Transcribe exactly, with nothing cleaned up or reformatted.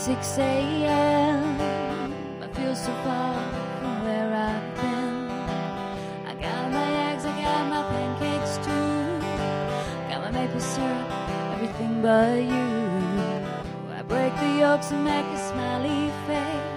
six a.m. I feel so far from where I've been. I got my eggs, I got my pancakes too. Got my maple syrup, everything but you. I break the yolks and make a smiley face.